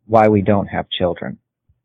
Why we don't have children.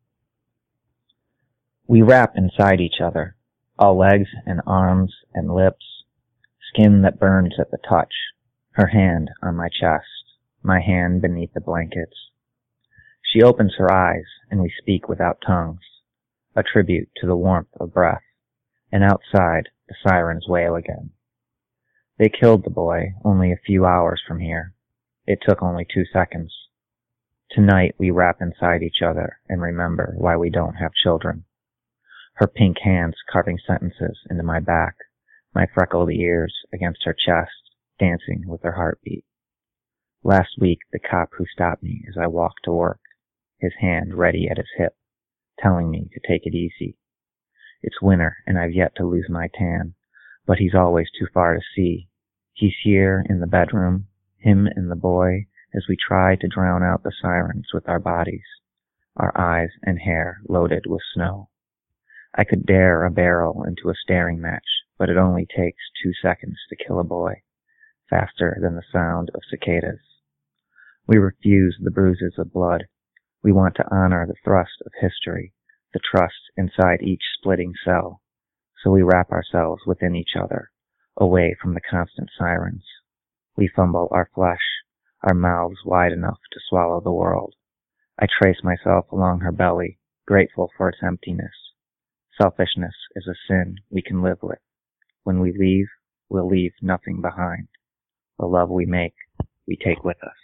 We wrap inside each other, all legs and arms and lips, skin that burns at the touch, her hand on my chest, my hand beneath the blankets. She opens her eyes, and we speak without tongues, a tribute to the warmth of breath, and outside the sirens wail again. They killed the boy only a few hours from here. It took only 2 seconds. Tonight we wrap inside each other and remember why we don't have children. Her pink hands carving sentences into my back, my freckled ears against her chest, dancing with her heartbeat. Last week, the cop who stopped me as I walked to work, his hand ready at his hip, telling me to take it easy. It's winter and I've yet to lose my tan, but he's always too far to see. He's here in the bedroom, him and the boy, as we try to drown out the sirens with our bodies, our eyes and hair loaded with snow. I could dare a barrel into a staring match, but it only takes 2 seconds to kill a boy, faster than the sound of cicadas. We refuse the bruises of blood. We want to honor the thrust of history, the trust inside each splitting cell. So we wrap ourselves within each other, away from the constant sirens. We fumble our flesh, our mouths wide enough to swallow the world. I trace myself along her belly, grateful for its emptiness. Selfishness is a sin we can live with. When we leave, we'll leave nothing behind. The love we make, we take with us.